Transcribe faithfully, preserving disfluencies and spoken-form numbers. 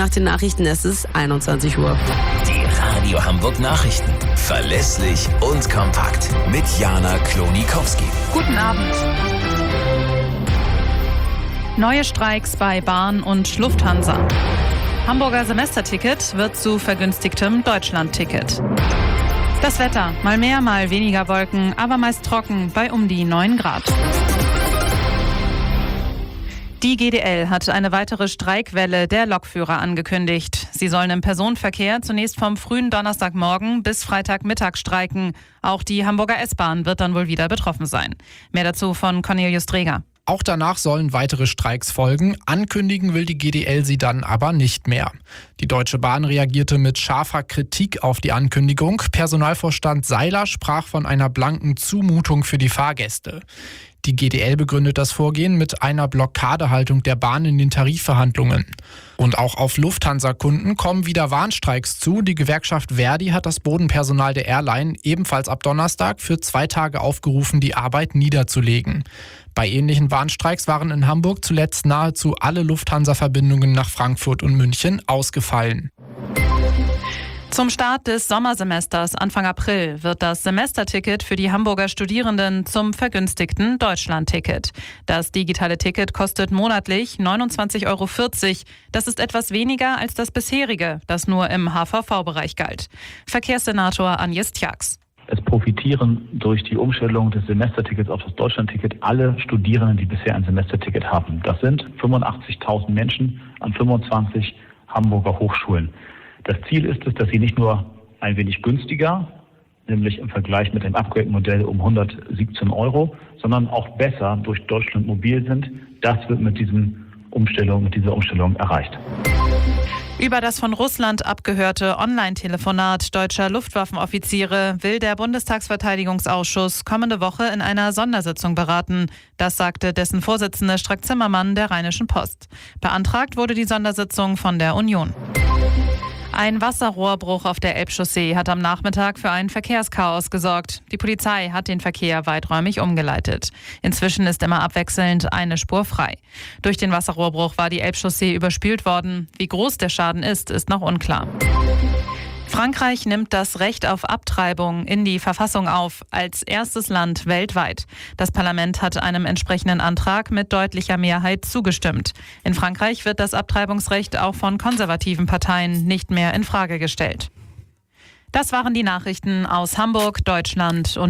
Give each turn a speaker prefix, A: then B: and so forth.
A: nach den Nachrichten. Es ist einundzwanzig Uhr.
B: Die Radio Hamburg Nachrichten. Verlässlich und kompakt. Mit Jana Klonikowski.
C: Guten Abend. Neue Streiks bei Bahn und Lufthansa. Hamburger Semesterticket wird zu vergünstigtem Deutschlandticket. Das Wetter. Mal mehr, mal weniger Wolken, aber meist trocken bei um die neun Grad. Die G D L hat eine weitere Streikwelle der Lokführer angekündigt. Sie sollen im Personenverkehr zunächst vom frühen Donnerstagmorgen bis Freitagmittag streiken. Auch die Hamburger S-Bahn wird dann wohl wieder betroffen sein. Mehr dazu von Cornelius Dreger.
D: Auch danach sollen weitere Streiks folgen. Ankündigen will die G D L sie dann aber nicht mehr. Die Deutsche Bahn reagierte mit scharfer Kritik auf die Ankündigung. Personalvorstand Seiler sprach von einer blanken Zumutung für die Fahrgäste. Die G D L begründet das Vorgehen mit einer Blockadehaltung der Bahn in den Tarifverhandlungen. Und auch auf Lufthansa-Kunden kommen wieder Warnstreiks zu. Die Gewerkschaft Verdi hat das Bodenpersonal der Airline ebenfalls ab Donnerstag für zwei Tage aufgerufen, die Arbeit niederzulegen. Bei ähnlichen Warnstreiks waren in Hamburg zuletzt nahezu alle Lufthansa-Verbindungen nach Frankfurt und München ausgefallen.
C: Zum Start des Sommersemesters Anfang April wird das Semesterticket für die Hamburger Studierenden zum vergünstigten Deutschlandticket. Das digitale Ticket kostet monatlich neunundzwanzig Euro vierzig. Das ist etwas weniger als das bisherige, das nur im H V V-Bereich galt. Verkehrssenator Agnes Tjax.
E: Es profitieren durch die Umstellung des Semestertickets auf das Deutschlandticket alle Studierenden, die bisher ein Semesterticket haben. Das sind fünfundachtzigtausend Menschen an fünfundzwanzig Hamburger Hochschulen. Das Ziel ist es, dass sie nicht nur ein wenig günstiger, nämlich im Vergleich mit dem Upgrade-Modell um hundertsiebzehn Euro, sondern auch besser durch Deutschland mobil sind. Das wird mit diesem Umstellung, mit dieser Umstellung erreicht.
C: Über das von Russland abgehörte Online-Telefonat deutscher Luftwaffenoffiziere will der Bundestagsverteidigungsausschuss kommende Woche in einer Sondersitzung beraten. Das sagte dessen Vorsitzende Strack-Zimmermann der Rheinischen Post. Beantragt wurde die Sondersitzung von der Union. Ein Wasserrohrbruch auf der Elbchaussee hat am Nachmittag für ein Verkehrschaos gesorgt. Die Polizei hat den Verkehr weiträumig umgeleitet. Inzwischen ist immer abwechselnd eine Spur frei. Durch den Wasserrohrbruch war die Elbchaussee überspült worden. Wie groß der Schaden ist, ist noch unklar. Frankreich nimmt das Recht auf Abtreibung in die Verfassung auf, als erstes Land weltweit. Das Parlament hat einem entsprechenden Antrag mit deutlicher Mehrheit zugestimmt. In Frankreich wird das Abtreibungsrecht auch von konservativen Parteien nicht mehr in Frage gestellt. Das waren die Nachrichten aus Hamburg, Deutschland und